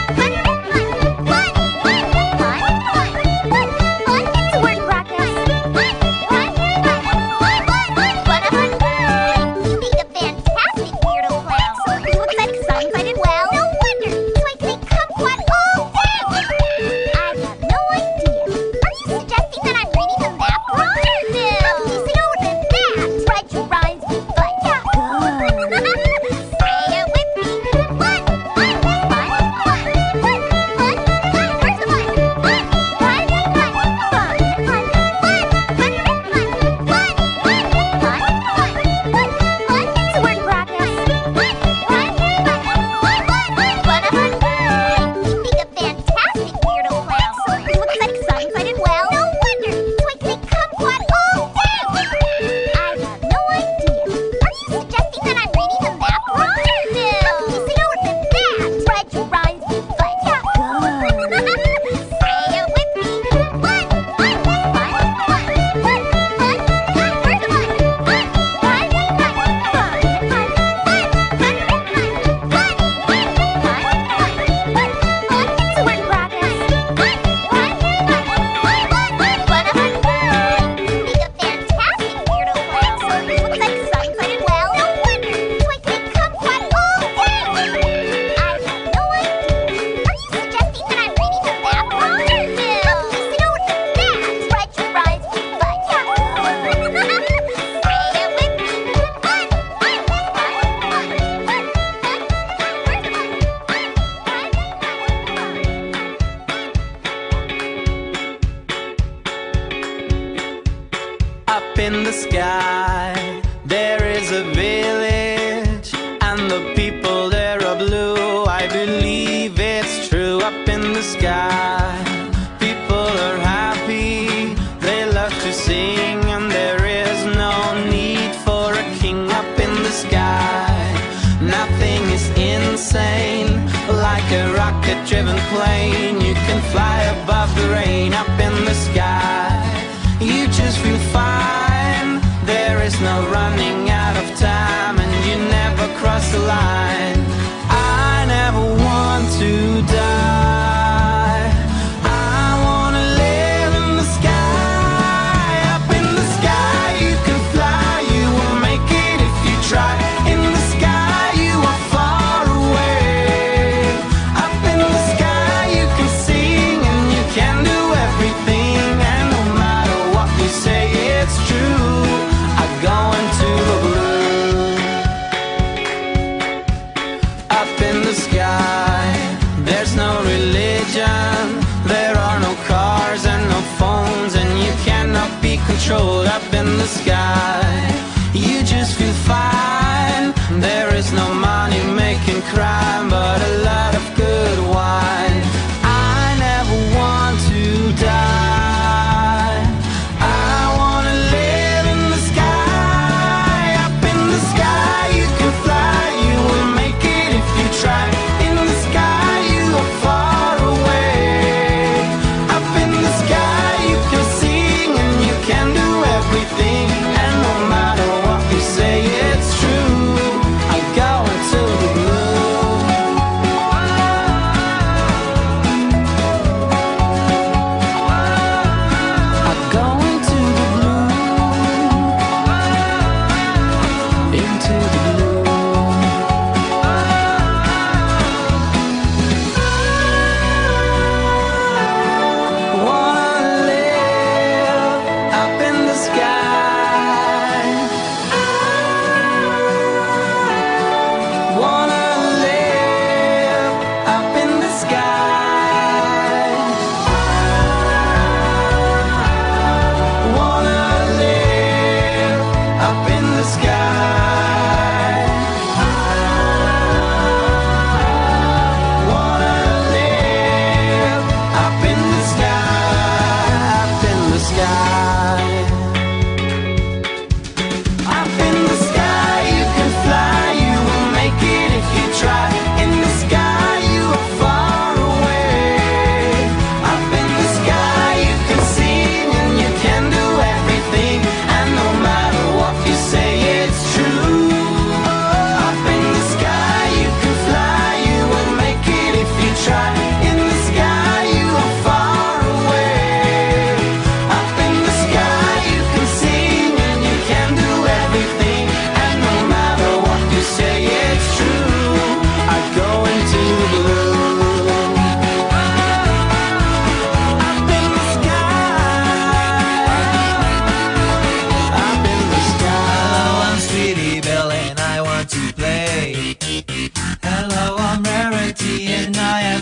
Up in the sky, there is a village, and the people there are blue. I believe it's true. Up in the sky, people are happy, they love to sing, and there is no need for a king. Up in the sky, nothing is insane. Like a rocket-driven plane, you can fly above the rain. Up in the sky, you just feel fine. There is no running out of time, and you never cross the line. I never want to die. I wanna live in the sky. Up in the sky, you can fly. You will make it if you try. In the sky, you are far away. Up in the sky, you can sing, and you can do everything. And no matter what you say, it's true. I go into the blue. Up in the sky, there's no religion, there are no cars and no phones, and you cannot be controlled. Up in the sky, you just feel fine. There is no money making crime, but a lot of good wine. I never want to die. I wanna live in the sky. Up in the sky, you can fly. You will make it if you try. In the sky, you are far away. Up in the sky, you can sing, and you can do everything. And no matter what you say, it's true. I go into the blue.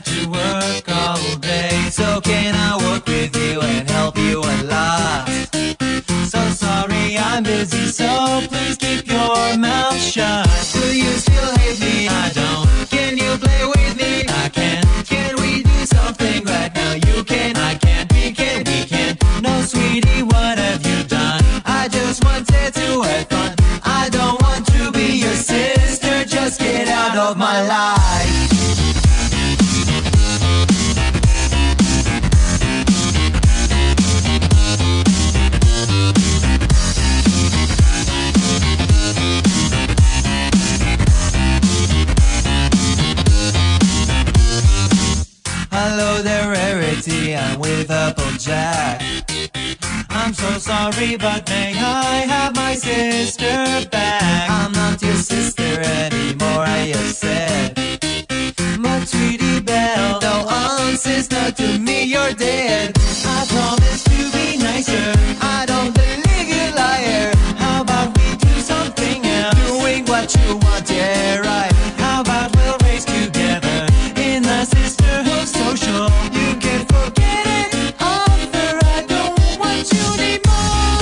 have to work all day. So can I work with you and help you a lot? So sorry, I'm busy, so please keep your mouth shut. Do you still hate me? I don't. Can you play with me? I can. Can we do something right now? You can, I can, we can. No, sweetie, what have you done? I just wanted to have fun. I don't want to be your sister. Just get out of my life. Hello there, Rarity, I'm with Applejack. I'm so sorry, but may I have my sister back? I'm not your sister anymore, I have said. But sweetie Belle, no, sister, to me you're dead. I promise to be nicer, I don't believe you, liar. How about we do something else? Doing what you want, yeah, right. How about we'll race together in the sisterhood social? You can forget it, offer, I don't want you anymore.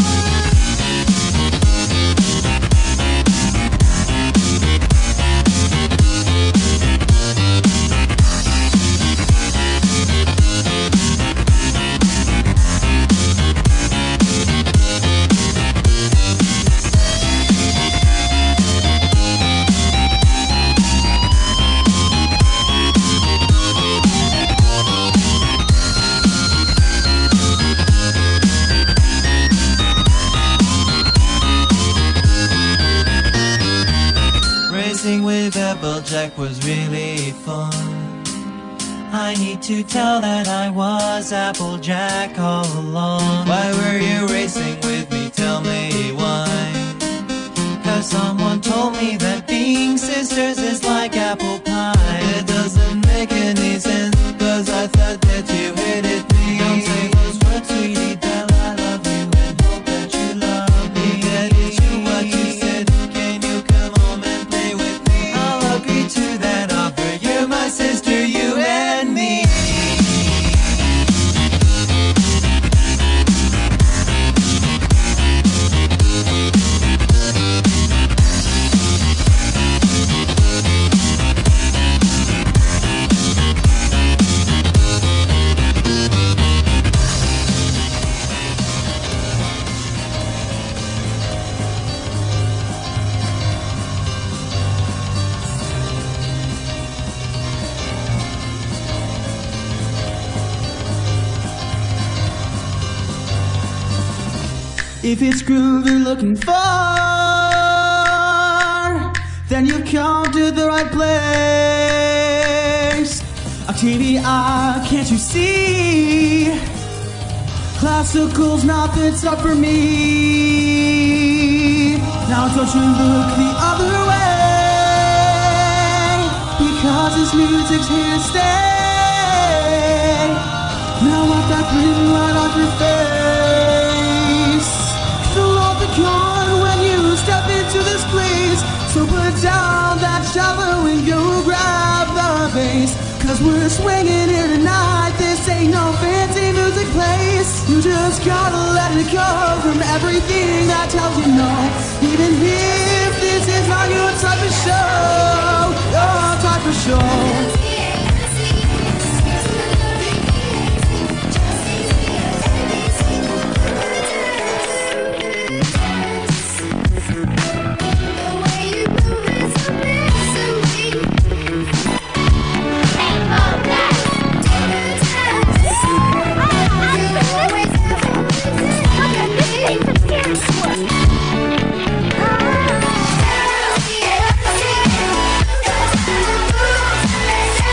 Racing with Applejack was really fun. I need to tell that I was Applejack all along. Why were you racing with me? Tell me why. 'Cause someone told me that being sisters is like apple pie. It doesn't make any sense, 'cause I thought that you hated me. Don't say those words, sweetie Belle, I love you and hope that you love me. That is what you said. Can you come home and play with me? I'll agree to that offer. You're my sister, you and me. If it's groove you're looking for, then you've come to the right place. Octavia, can't you see? Classical's not the stuff for me. Now don't you look the other way, because this music's here to stay. Now wipe that grin right off your face. Fill up the con when you step into this place. So put down that shovel and go grab the bass, 'cause we're swinging here tonight. This ain't no fancy music place. You just gotta let it go from everything that tells you no. Even if this is not your type of show, your type of show. Yeah.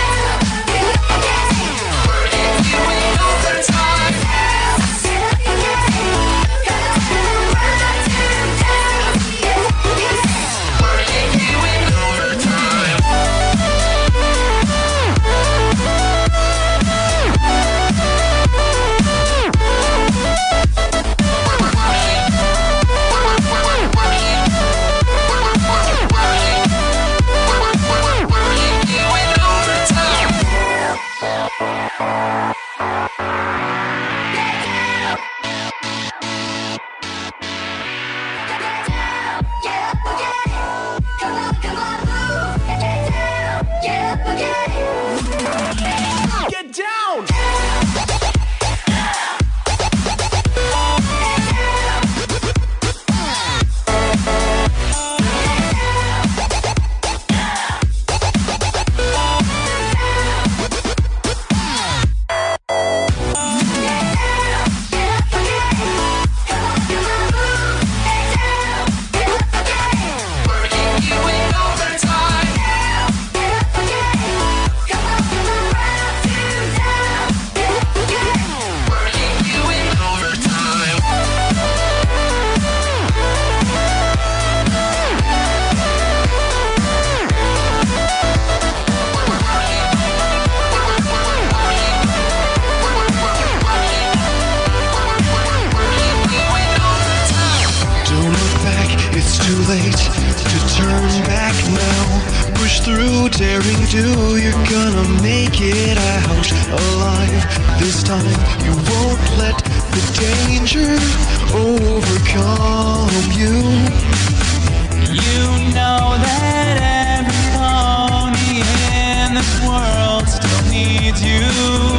This time you won't let the danger overcome you. You know that every pony in this world still needs you.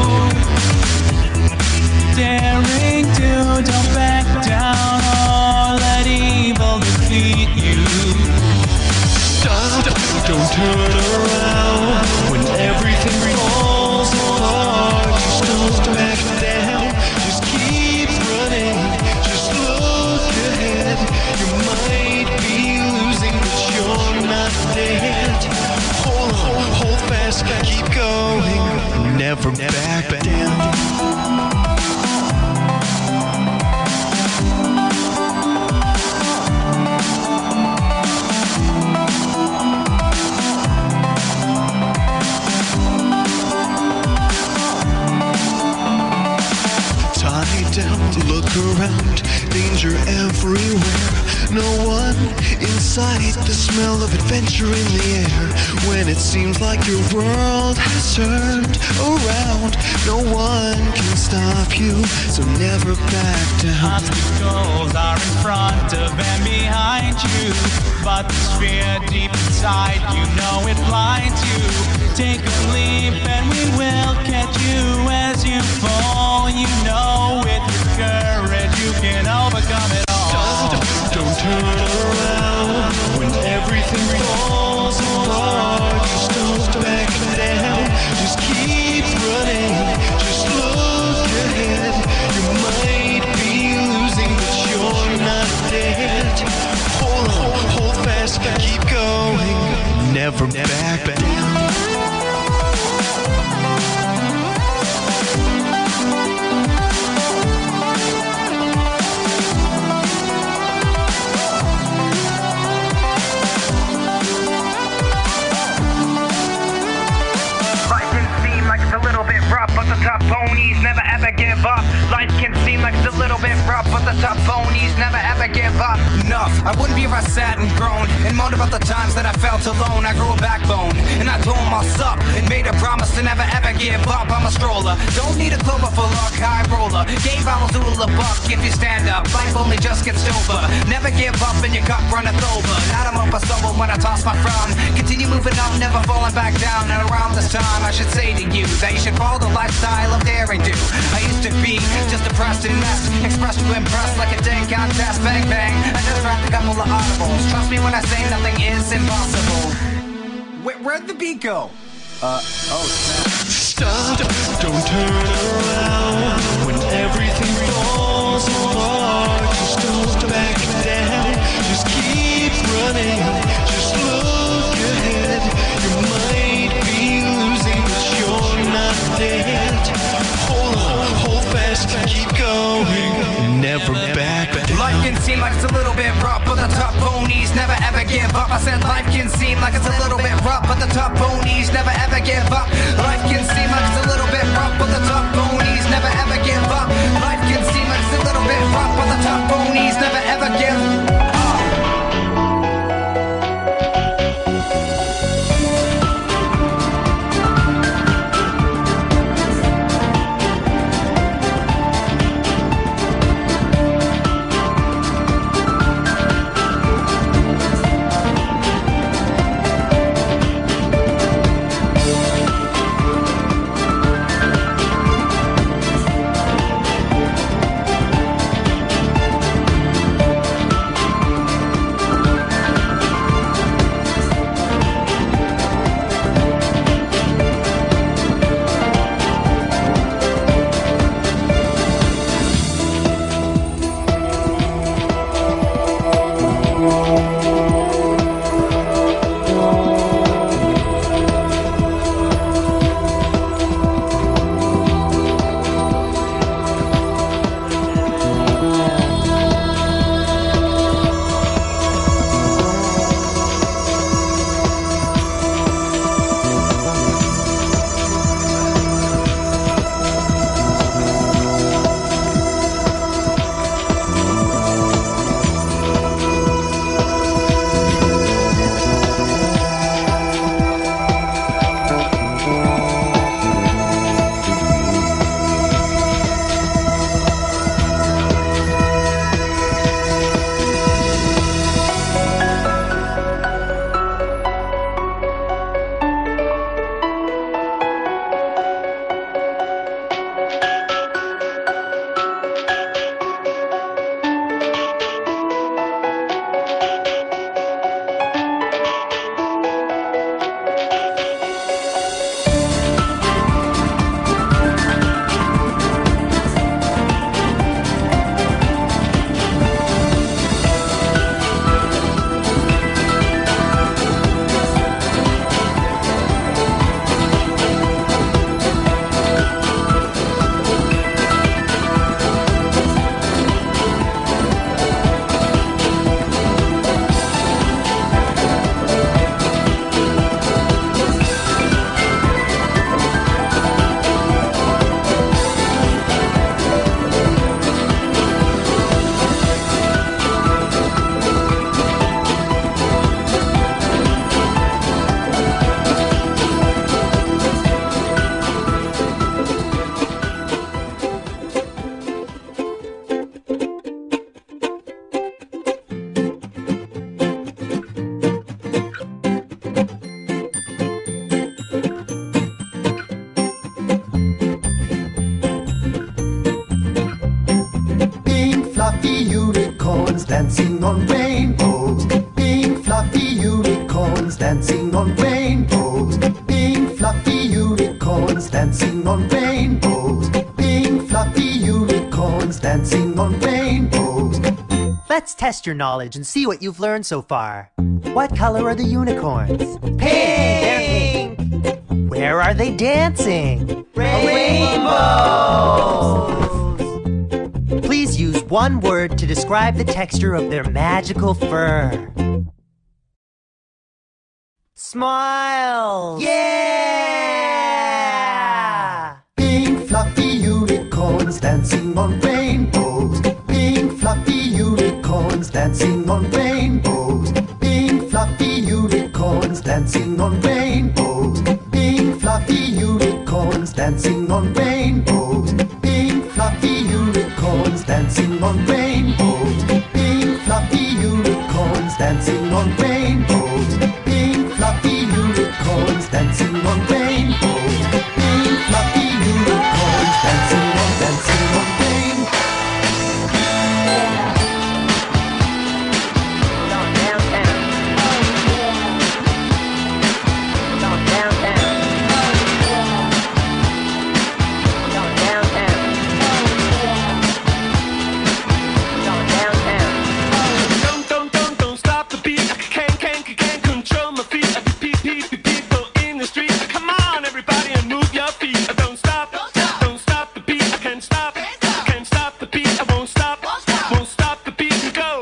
Daring to, don't back down or let evil defeat you. Stop, don't turn around when everything falls apart. Just don't back down, just keep running, just look ahead. You might be losing, but you're not dead. Hold on, hold fast, keep going, never back down. Look around, danger everywhere. No one in sight, the smell of adventure in the air. When it seems like your world has turned around, no one can stop you, so never back down. Obstacles are in front of and behind you, but this fear deep inside, you know it blinds you. Take a leap and we will catch you as you fall. You know with your courage you can overcome it all. Don't turn around when everything falls apart. Just don't back down, just keep running, just look ahead. You might be losing, but you're not dead. Hold on, hold fast, keep going, never back down. But the top ponies never ever give up. Life can seem like it's a little bit rough, but the top ponies never ever give up. Enough, I wouldn't be if I sat and groaned and moaned about the times that I felt alone. I grew a backbone and I told myself and made a promise to never ever give up. I'm a stroller, don't need a clover for luck, high roller. Game bottles do a buck if you stand up. Life only just gets over. Never give up and your cup runneth over. Not a up I stumble when I toss my frown. Continue moving on, never falling back down. And around this time I should say to you that you should follow the lifestyle of daring do. I used to be just depressed and messed, expressed to impress like a day contest. Bang bang, I just rapped a couple of audibles. Trust me when I say nothing is impossible. Where'd the beat go? Oh snap. Stop, don't turn around when everything falls apart. Just don't back down, just keep running, just look ahead. You might be losing, but you're not dead. Hold on, hold fast, keep going, never back down. Life can seem like it's a little bit rough, but the top ponies never ever give up. I said life can seem like it's a little bit rough, but the top ponies never ever give up. Life can seem like it's a little bit rough, but the top ponies never ever give up. Life can seem like it's a little bit rough, but the top ponies never ever give up. unicorns dancing on rainbows. Pink fluffy unicorns dancing on rainbows. Pink fluffy unicorns dancing on rainbows. Pink fluffy unicorns dancing on rainbows. Let's test your knowledge and see what you've learned so far. What color are the unicorns? Pink! Where are they dancing? Rainbows! Please use one word to describe the texture of their magical fur. Smile! Yeah! Pink fluffy unicorns dancing on rainbows. Pink fluffy unicorns dancing on rainbows. Pink fluffy unicorns dancing on rainbows. Pink fluffy unicorns dancing on rainbows. Pink fluffy unicorns dancing on rainbows. Pink fluffy unicorns dancing on rainbows. Pink fluffy unicorns dancing on rainbows. Pink fluffy unicorns dancing on rainbows. Don't stop the beat. I can't control my feet. People in the street. Come on, everybody, and move your feet. Don't stop the beat. I can't stop the beat. I won't stop the beat and go.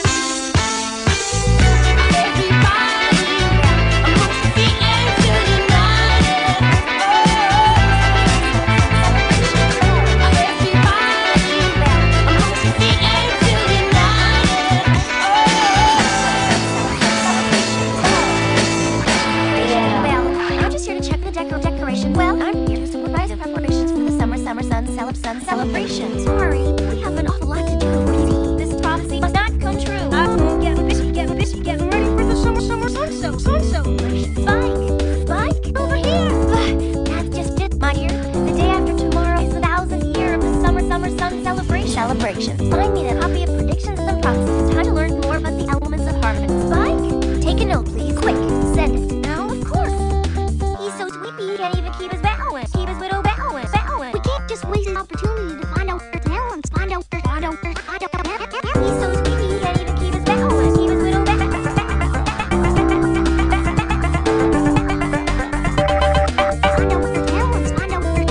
I'm just here to check the decoration. Well, I'm here to supervise the preparations for the summer sun celebration. Sorry, we have an awful lot to do, Rosie. This prophecy must not come true. I'm getting busy, getting ready for the summer sun celebration. Spike, over here. That's just it, my dear. The day after tomorrow is the 1000th year of the summer sun celebration. Find me a copy of predictions and prophecies. Time to learn more about the elements of harmony. Spike, take a note, please. Quick, send it. Now, of course. He's so sleepy, he can't even keep his bowing. Keep his widow bowing. We can't just waste an opportunity to find out their talents. He's so sleepy, he can't even keep his bowing. Keep his widow bowing. Find out their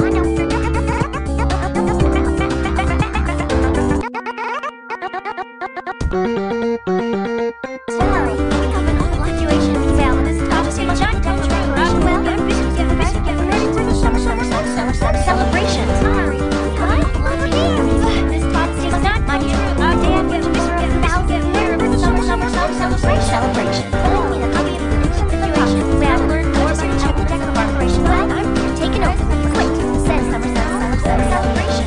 Sorry, we have an fluctuation. Well, this prophecy must not come true. Well, get ready for the summer celebration. Sorry, over here. This prophecy must not come true. The day after tomorrow is the 1000th year of the summer celebration. Find me the copy of predictions and situations. Well, learn more about check the deck of operation. Well, I'm taking over. Quick, send summer celebration.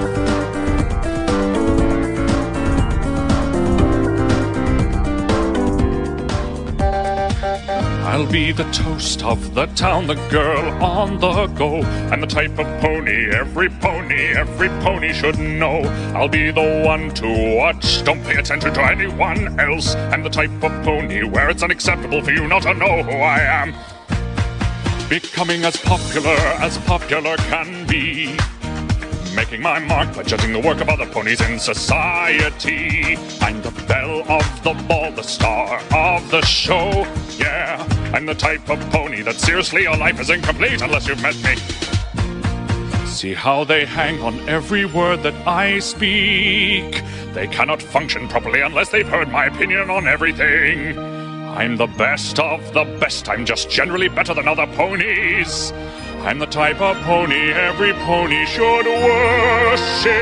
I'll be the toast of the town, the girl on the go. I'm the type of pony every pony should know. I'll be the one to watch, don't pay attention to anyone else. I'm the type of pony where it's unacceptable for you not to know who I am. Becoming as popular can be. Making my mark by judging the work of other ponies in society. I'm the belle of the ball, the star of the show. Yeah, I'm the type of pony that seriously your life is incomplete unless you've met me. See how they hang on every word that I speak. They cannot function properly unless they've heard my opinion on everything. I'm the best of the best. I'm just generally better than other ponies. I'm the type of pony every pony should worship.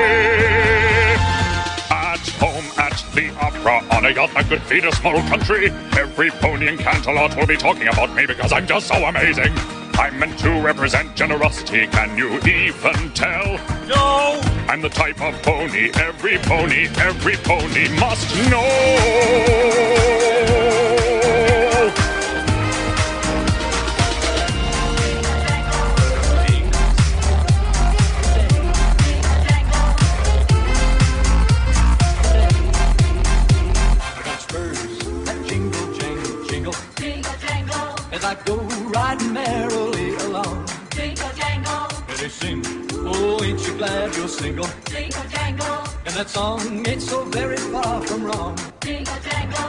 At home, at the opera, on a yacht that could feed a small country, every pony in Canterlot will be talking about me because I'm just so amazing. I'm meant to represent generosity, can you even tell? No! I'm the type of pony every pony must know. they sing, oh, ain't you glad you're single? Jingle jangle, And that song ain't so very far from wrong. jingle jangle.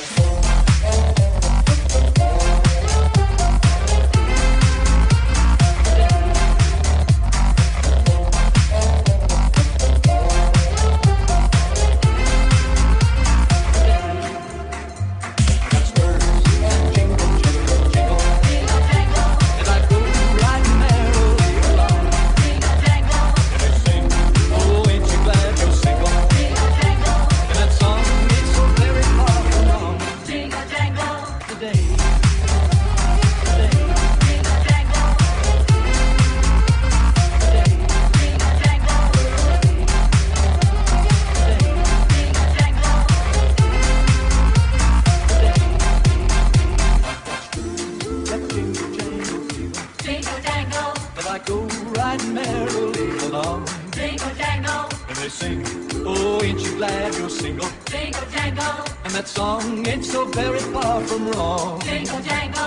And that song ain't so very far from wrong. Jingle jangle.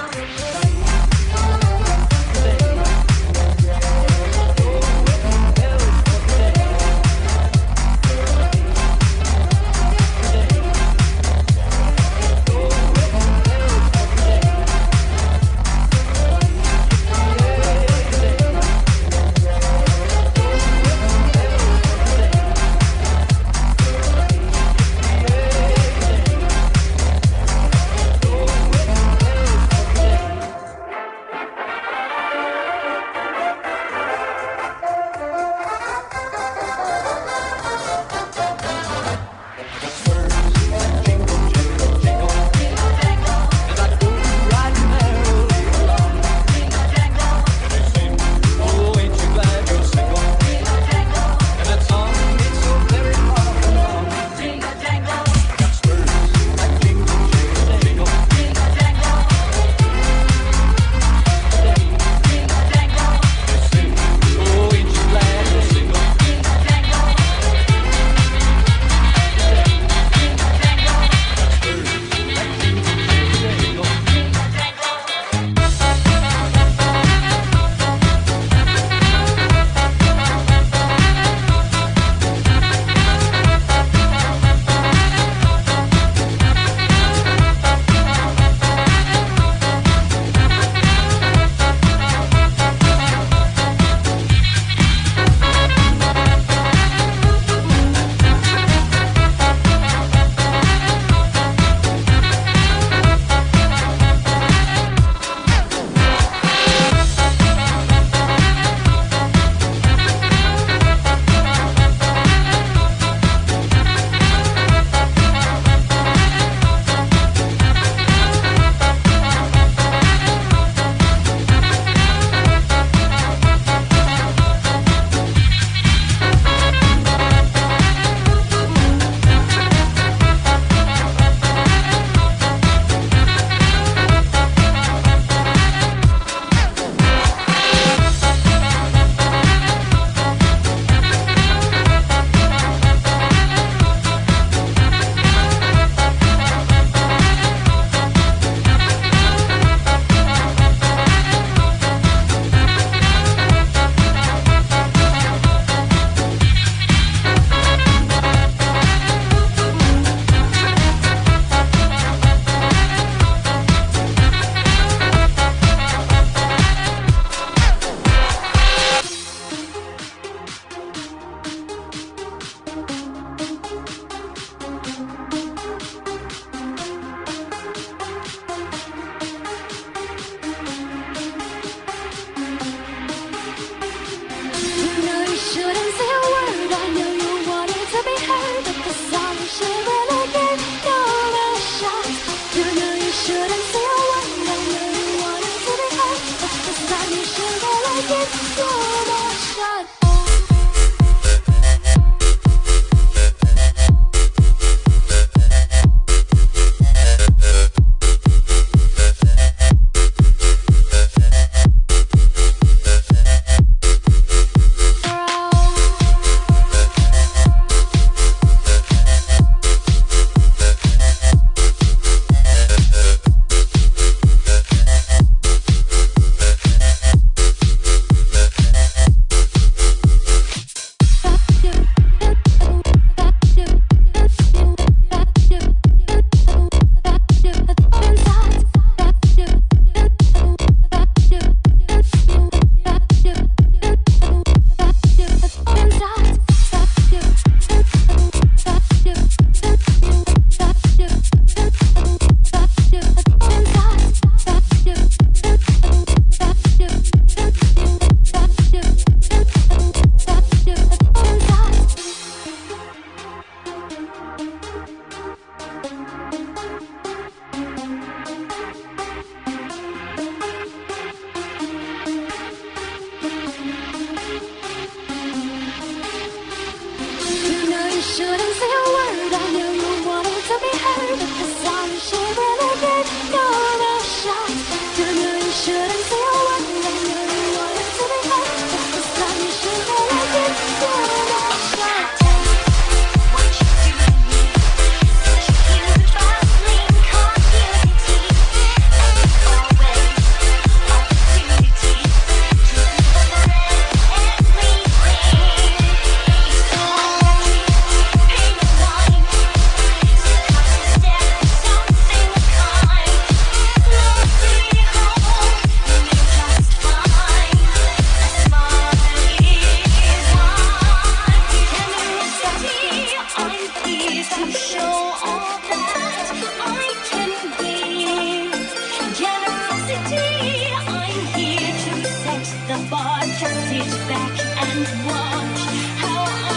Sit back and watch how I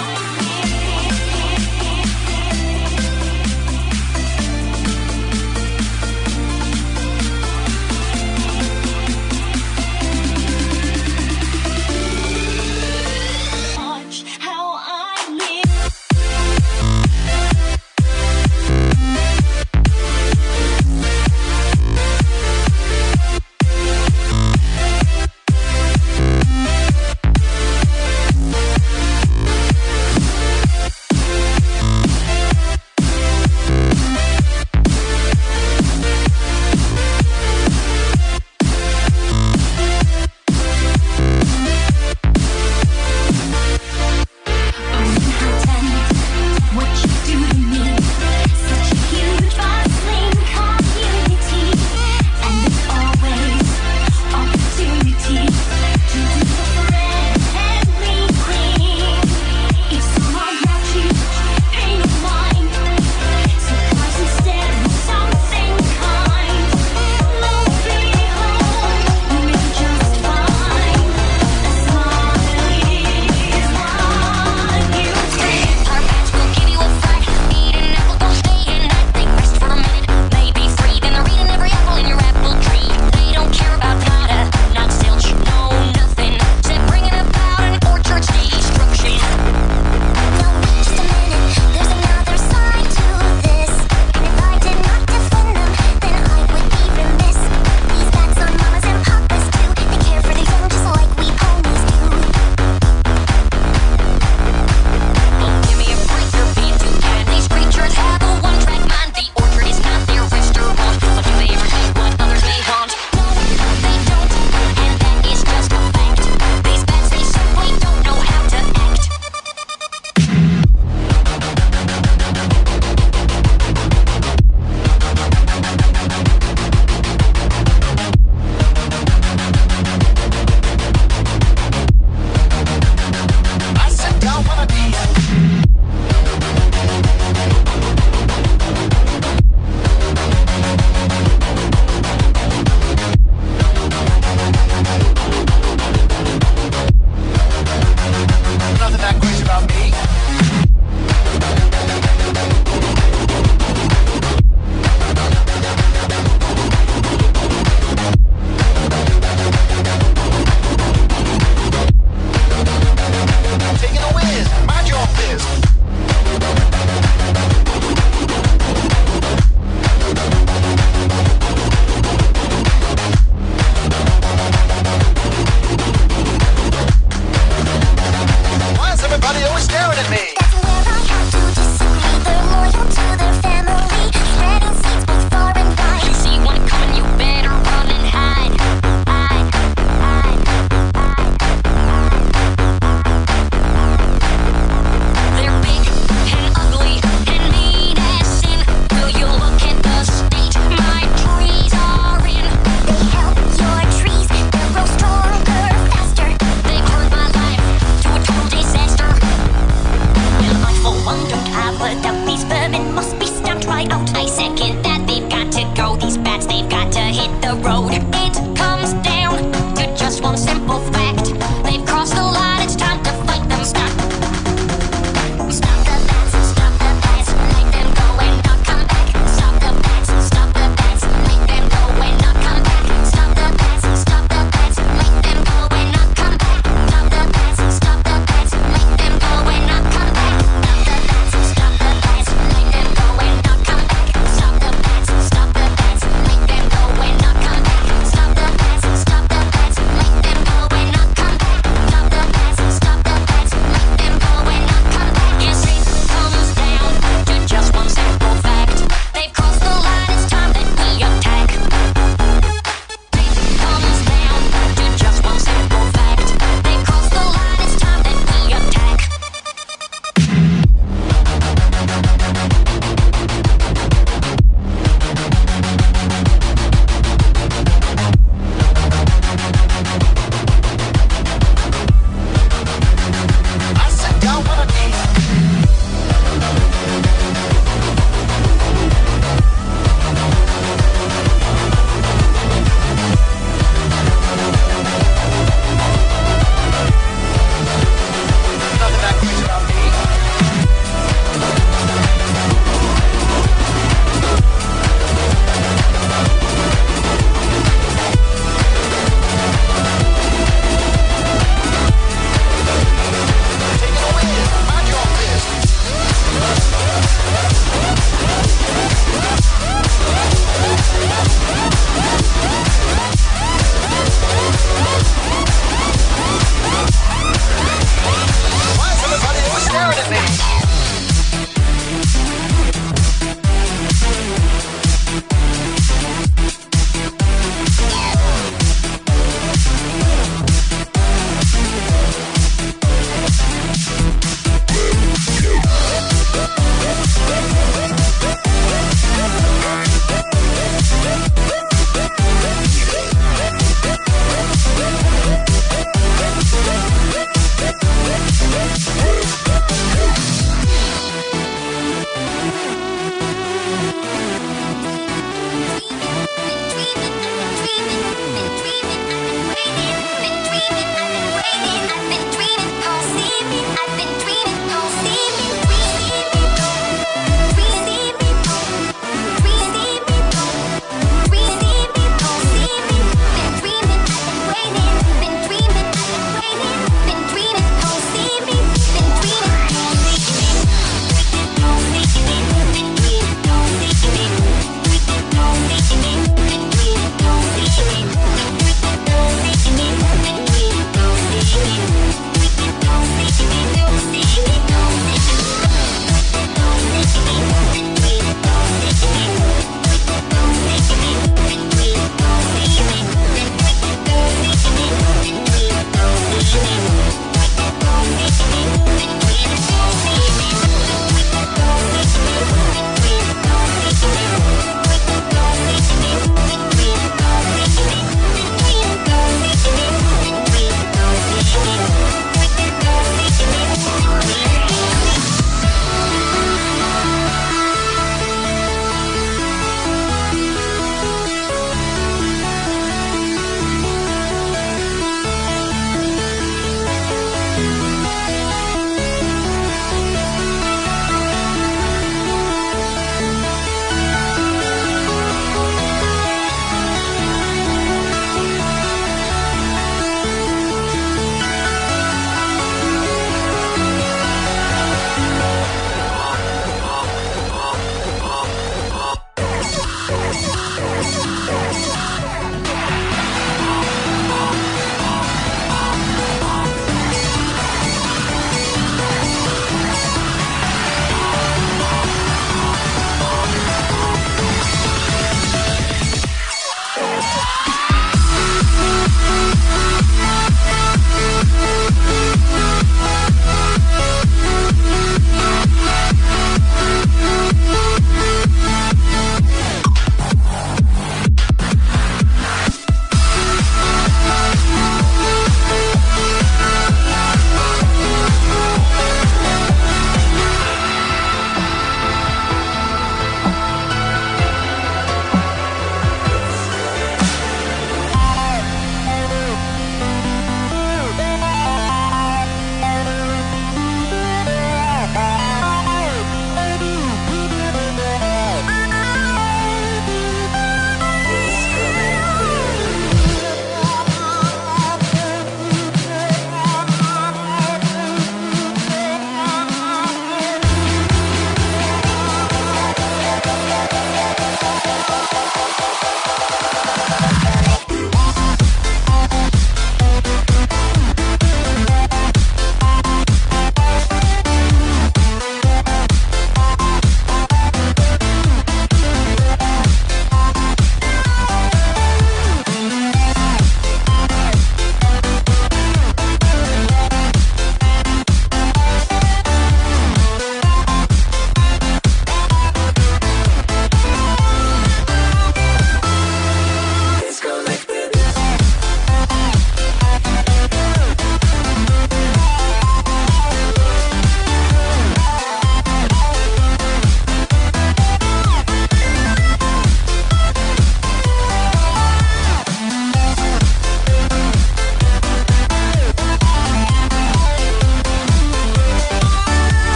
live. Watch how I live.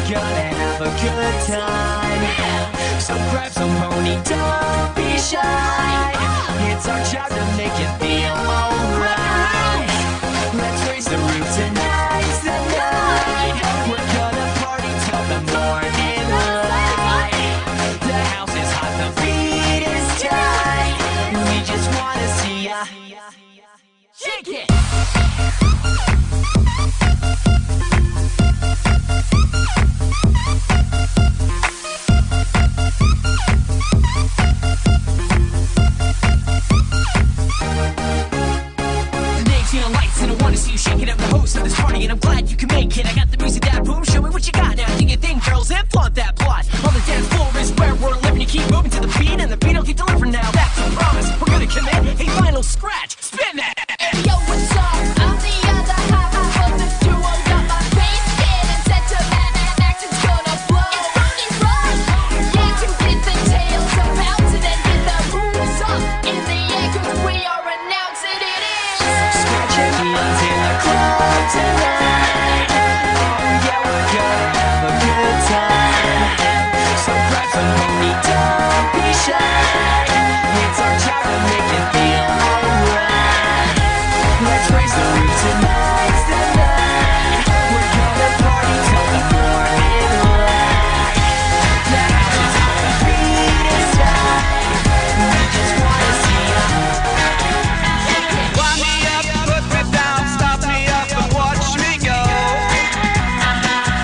we're gonna have a good time. So grab some pony, don't be shy. It's our job to make it feel alright. Let's raise the roof tonight's the night. We're gonna party till the morning light. The house is hot, the beat is tight. We just wanna see ya shake it. Shaking up the host of this party, and I'm glad you can make it. I got the music that boom, show me what you got now. Do your thing, girls, and flaunt that plot. On the dance floor is where we're living. You keep moving to the beat, and the beat will keep delivering now. That's a promise. We're gonna commit a final scratch. Spin that. Yo, what's up? I'm the other half of the duo. Got my bass in and sentiment, and action's gonna blow. It's rock and roll. Yeah, to get the tails to bounce and then get the moves up in the air, 'cause we are announcing it is Scratching wheels in the club tonight. Oh yeah, we're gonna have a good time. So grab some pony, don't be shy. It's our job to make it feel alright. Let's raise the roof tonight's the night. We're gonna party till the morning light. The house is hot, the beat is tight. We just wanna see ya. Wind me up, put me down, stop me up and watch me go.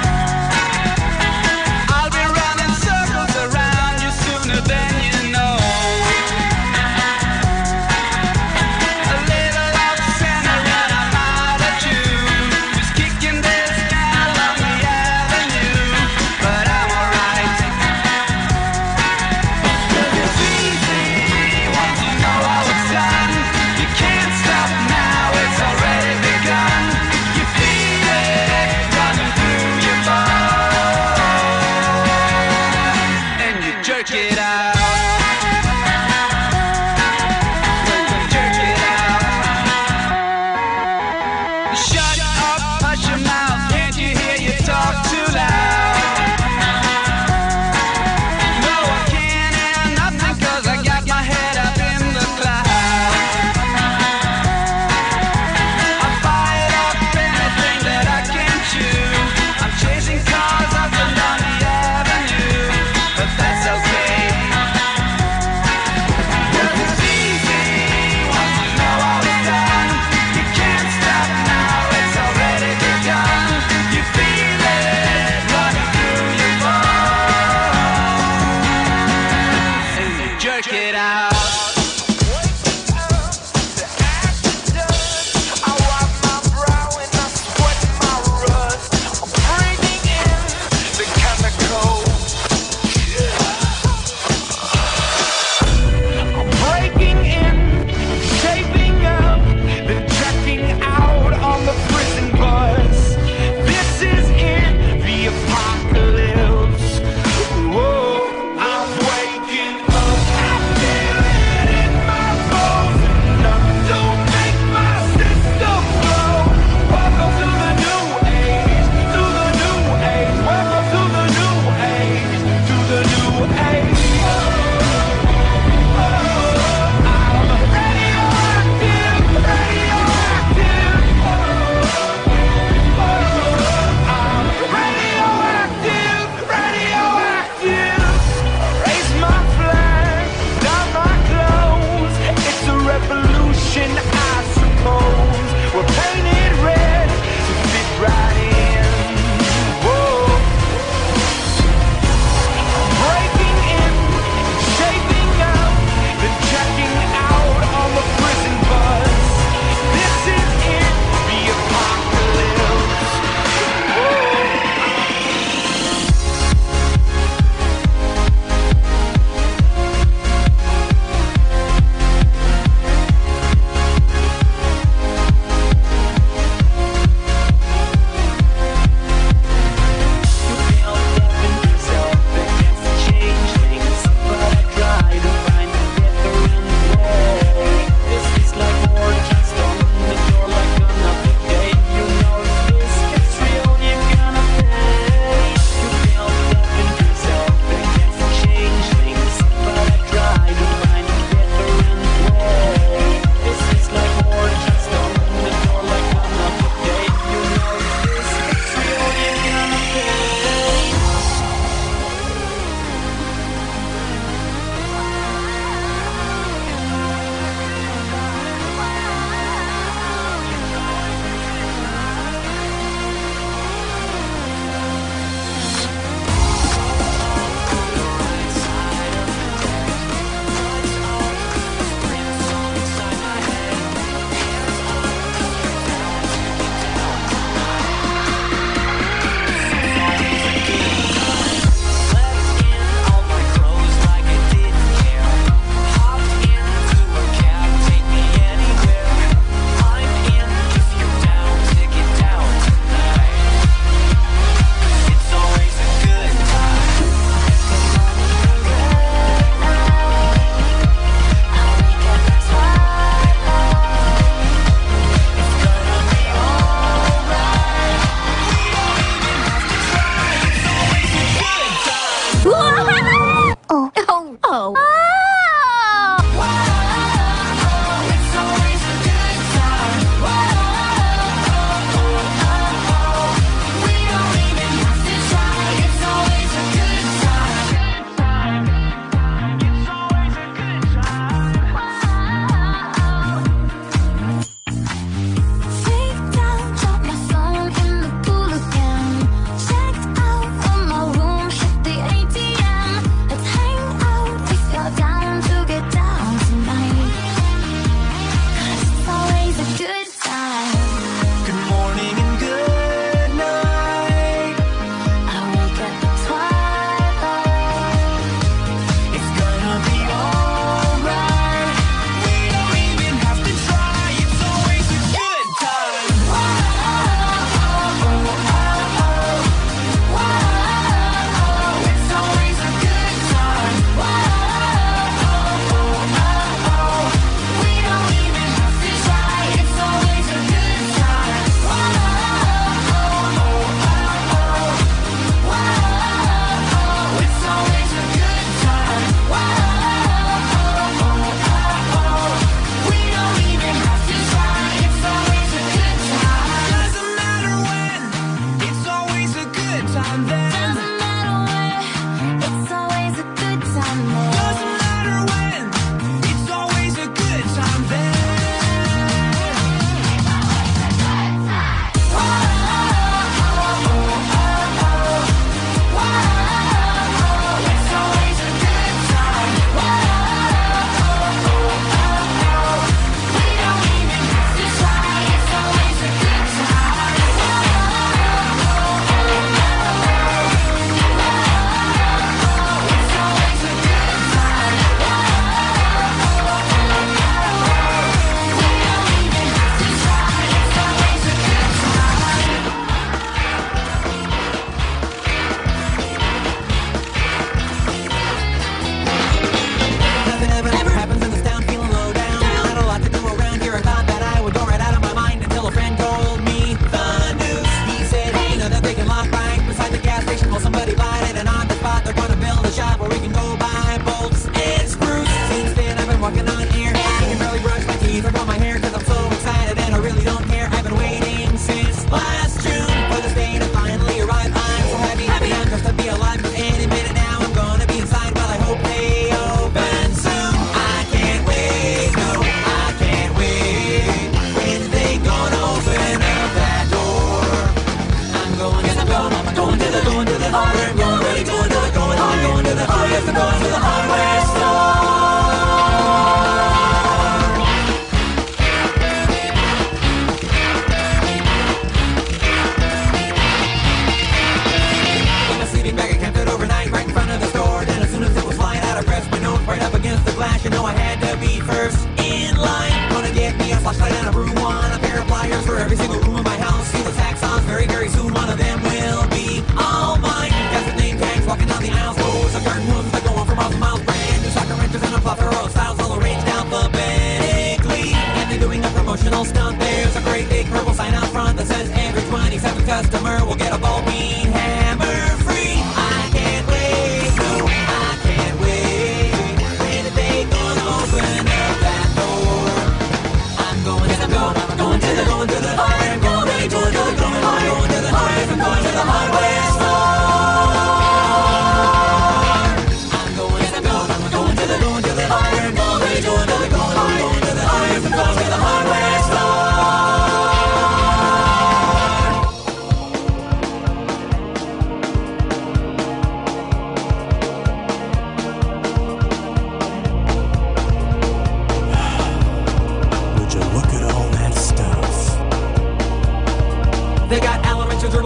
I'll be running circles around you sooner than you know.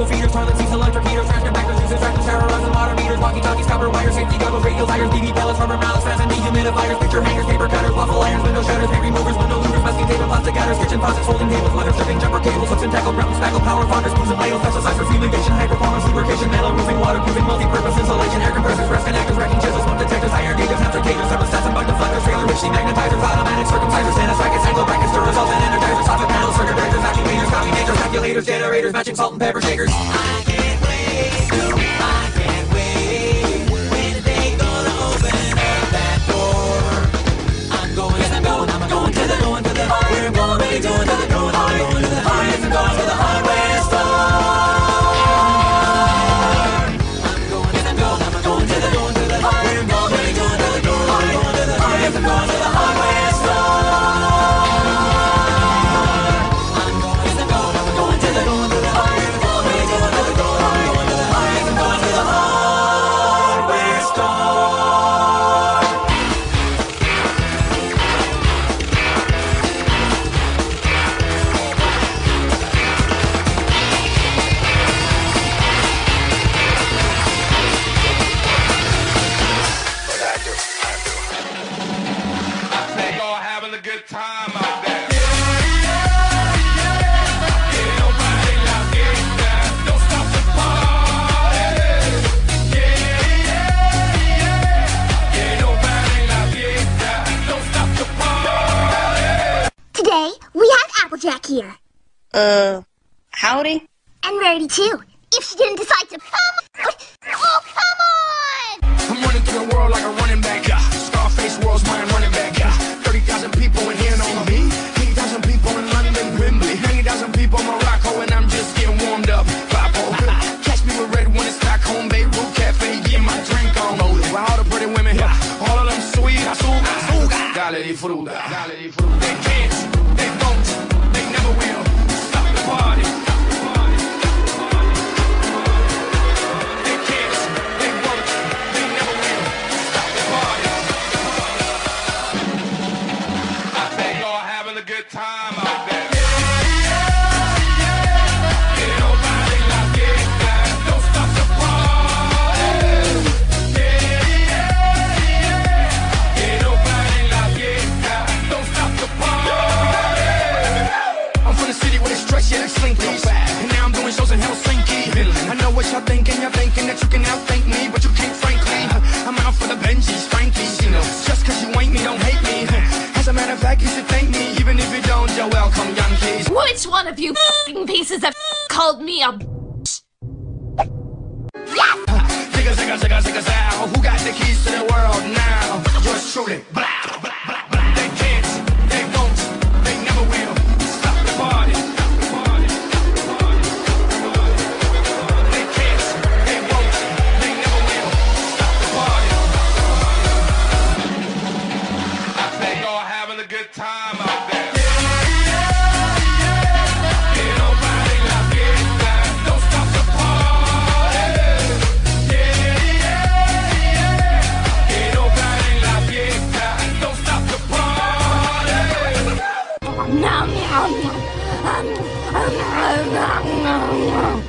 Jungle feeders, toilet seats, electric heaters, trash compactors, juices, tractors, terrorizing water meters, walkie-talkies, copper wires, safety goggles, radio tires, BB pellets, rubber mallets, fans and dehumidifiers, picture hangers, paper cutters, waffle irons, window shutters, paint removers, window louvers, masking tape, and plastic gutters, kitchen faucets, folding tables, leather stripping, jumper cables, hooks and tackle, ground spackle, power fonders, spoons and ladles, pesticides for fumigation, high performance, lubrication, metal roofing, waterproofing, multi-purpose insulation, air compressors, rest connectors, wrecking chisels, smoke detectors, higher gauges, applicators, thermostats, and bug deflectors, trailer hitch, magnetizers, automatic circumcisers, sanitizers, angle brackets, stirrers, and energizers, soffit panels, circuit breakers, actuators, copy makers, calculators, generators, matching salt and pepper shakers. I can't wait, I can't wait. When the day gonna open up that door? I'm going to the, we're going to be doing the, I'm going to the, I'm going to the hardware store. I'm going to the, we're going to be doing the, I'm going to the, I'm going to the hardware store. Applejack here. Howdy? And Rarity too, if she didn't decide to come. Oh, come on! I'm running through the world like a running back. Scarface world's my running back. 30,000 people in here know me. 80,000 people in London, Wembley. 90,000 people in Morocco, and I'm just getting warmed up. Catch me with red one in Stockholm, Beirut Cafe, getting my drink on. With all the pretty women here, all of them sweet. Dale di fruta. They can't, they won't, they never will stop the party. They can't, they won't, they never will stop the party. I bet y'all having a good time out there. And now I'm doing shows in Helsinki. I know what y'all thinking that you can outthink me, but you can't, frankly. I'm out for the Benjis, Frankies, you know. Just cause you ain't me, don't hate me. As a matter of fact, you should thank me, even if you don't, you're welcome, Yankees. Which one of you pieces of called me a Zigga, zigga, zigga, zigga, zow. Who got the keys to the world now? Yours truly. Blah, blah, blah, blah. They can't, they won't, they never will stop the party. Time out there. Ain't nobody la fiesta. Don't stop the party. Ain't nobody la fiesta. Don't stop the party.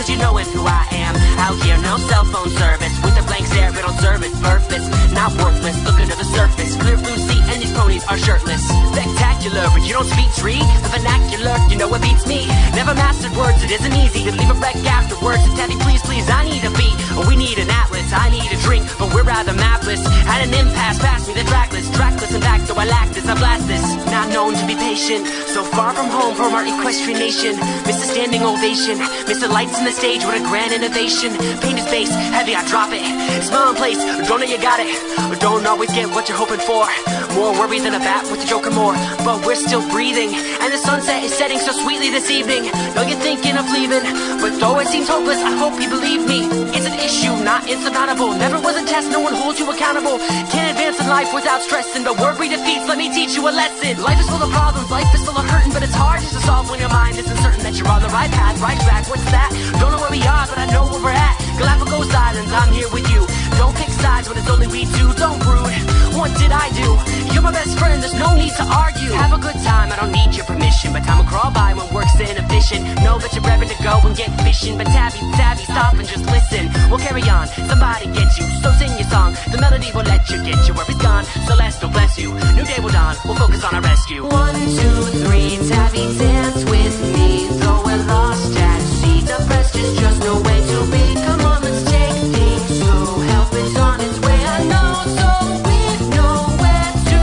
cause you know it's who I am. Out here, no cell phone service. With a blank stare, it'll serve its purpose. Not worthless, look under the surface. Clear blue sea and these ponies are shirtless. Spectacular, but you don't speak tree. The vernacular, you know what beats me. Never mastered words, it isn't easy to leave a wreck afterwards. So Tabby, please, please, I need a beat. We need an atlas, I need a drink, but we're rather mapless. At an impasse, pass me the trackless. Trackless and back, though I lack this, I blast this. Not known to be patient, so far from home from our equestrian nation. Miss a standing ovation, miss the lights in the stage, what a grand innovation. Paint is bass, heavy, I drop it. Smile in place, don't know you got it. Don't always get what you're hoping for. More worry than a bat with a joker more. But we're still breathing, and the sunset is setting so sweetly this evening. Know you're thinking of leaving, but though it seems hopeless, I hope you believe me. It's an issue, not insurmountable. Never was a test, no one holds you accountable. Can't advance in life without stressing, but word defeats, let me teach you a lesson. Life is full of problems, life is full of hurting, but it's hard to solve when your mind isn't certain that you're on the right path, right track. What's that? Don't know where we are, but I know where we're at. Galapagos Islands, I'm here with you. Don't pick sides when it's only we two. Don't brood. What did I do? You're my best friend, there's no need to argue. Have a good time, I don't need your permission, but time will crawl by when work's inefficient. Know that you're ready to go and get fishing, but Tabby, stop and just listen. We'll carry on, somebody get you, so sing your song. The melody will let you get you where it's gone. Celeste will bless you, new day will dawn, we'll focus on our rescue. 1, 2, 3, Tabby, dance with me. Though we're lost at sea, the rest is just no way to be. Come on, let's take things slow. Help is on its way, I know, so we know where to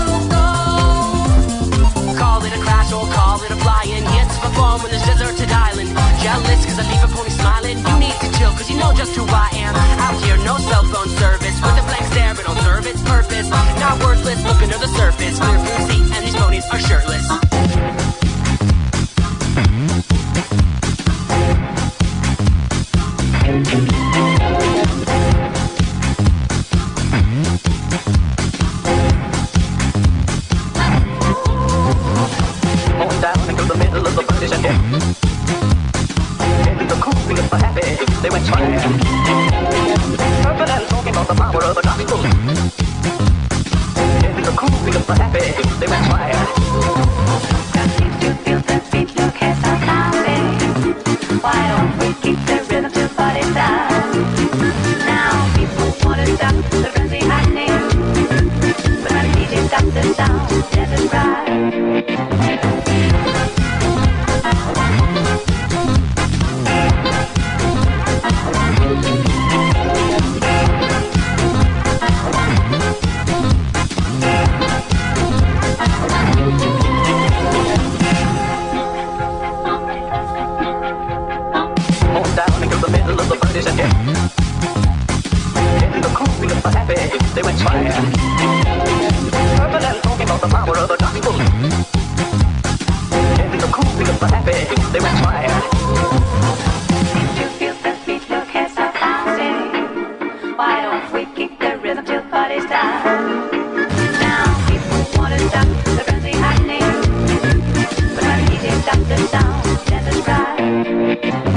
go. Call it a crash or call it a fly-in. Here to perform on this deserted island. Jealous cause I leave a pony smiling. You need to chill cause you know just who I am. Out here, no cell phone service. With a blank stare, it'll serve its purpose. Not worthless, look under the surface. Clear blue sea and these ponies are shirtless. Down into the middle of the British and into the cool feeling for happy, they went fire. Purple and talking about the power of the gospel. Into the cool feeling for happy, they went fire. Got seems to feel the beat, look at our sounding. Why don't we keep the rhythm till body's down? Now people want to stop the frenzy happening, but when the DJ stops the sound, let it ride. Down into the middle of the British and into the cool feeling for happy, they went fire. Purple and talking about the power of the gospel. Into the cool feeling for happy, they went fire. Seems to feel the beat, look at our sounding. Why don't we keep the rhythm till body's down? Now people want to stop the frenzy happening, but when the DJ stops the sound, let us ride.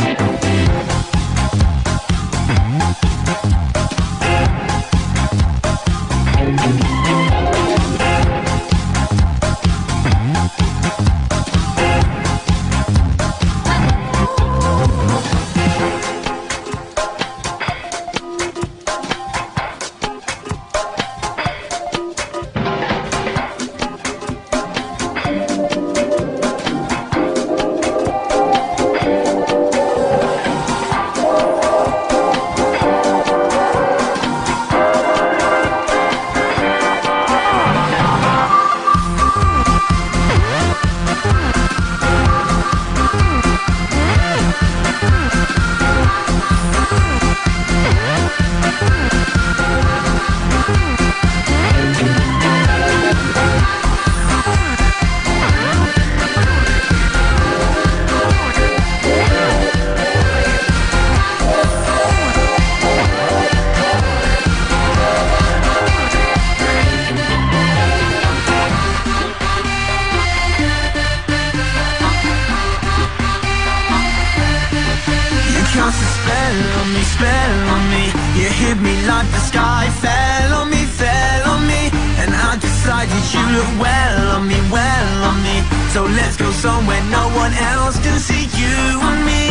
spell on me. You hit me like the sky fell on me, and I decided you look well on me, So let's go somewhere no one else can see you and me.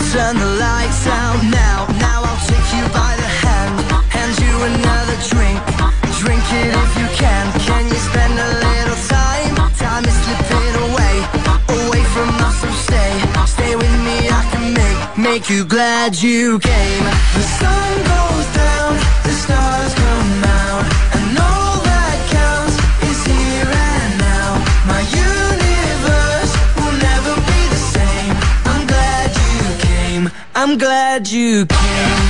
turn the lights out now. Now I'll take you by the hand, hand you another drink. Drink it if you can. Can you spend a little time? Time is slipping away, away from us, so stay with me. I can make you glad you came. The sun goes down, the stars come out, and all that counts is here and now. My universe will never be the same. I'm glad you came. I'm glad you came.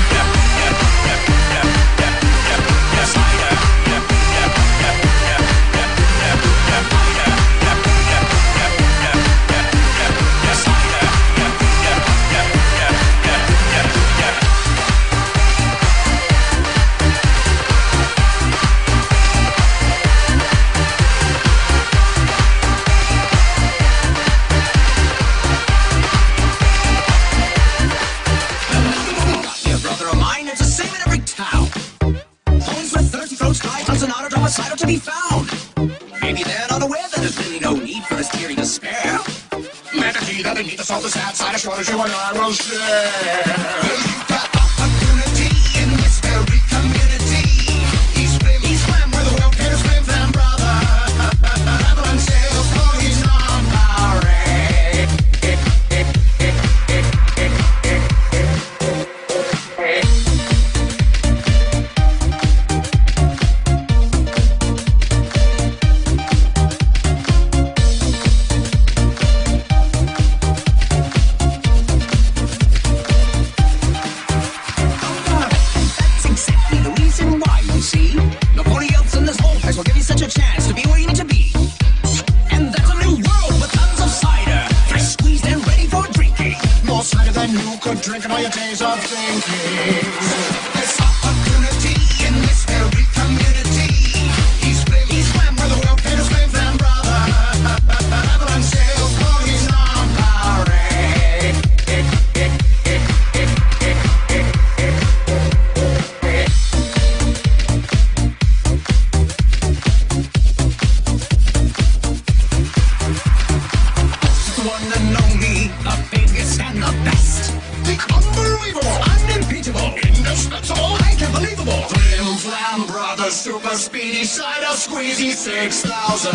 Cider to be found. Maybe they're not aware that there's really no need for this theory to spare. Manatee that beneath the salt is that cider short as you and I will share. You've got opportunity in this very community. He swam where the world can swim them, brother. Everyone sails for his non-power. Drinking all your days of thinking. There's opportunity in this very community. He swam where the world can swim them, brother. Everyone sails for his non-power. The one and only, the biggest and the best. Unbelievable, unimpeachable, indispensable, unbelievable. Flim Flam Brothers, super speedy cider squeezy 6000.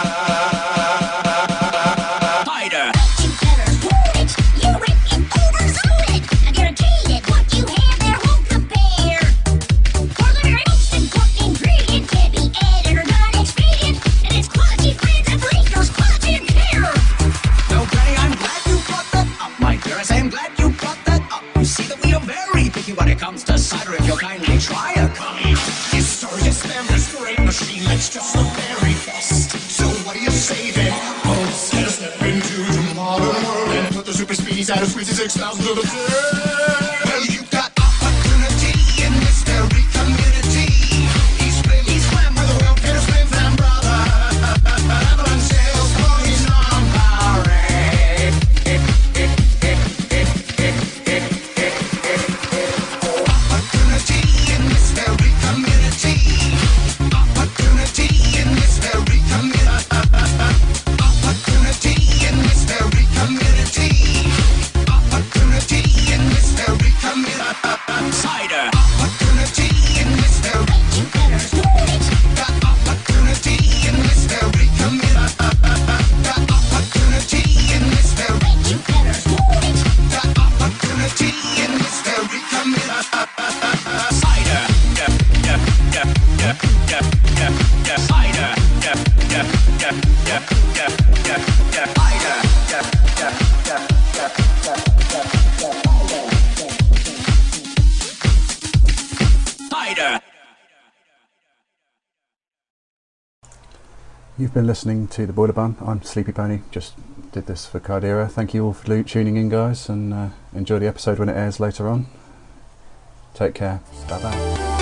Cider. You better hold it, you rip it, oversold it. I guarantee it, what you have there won't compare. Culinary most important ingredient can be added or not expedient, and it's quality friends and breakers, quality and care. No, Granny, I'm glad you brought that up, my dearest. I'm glad you brought that up. You see that we are very picky when it comes to cider. If you'll kindly try a cummy. This story is them, this great machine that's just the very best. So what are you saving? Oh, let us step into the modern world and put the super speedy cider squeezy 6000 to the test. Well, you've got opportunity in this very community. He swam where the world can swim them, brother. Everyone sails for his non-power. Opportunity in this very community. Opportunity in this very community. Opportunity in this very community. Opportunity in this very community. Cider. Opportunity in this very. You better hold it. Got opportunity in this very community. Got opportunity in this very. You better hold it. Got opportunity in this very community. Cider. Yeah. Cider. Yeah. Cider. You've been listening to The Boiler Bun. I'm Sleepy Pony, just did this for Cardera. Thank you all for tuning in, guys, and enjoy the episode when it airs later on. Take care. Bye bye.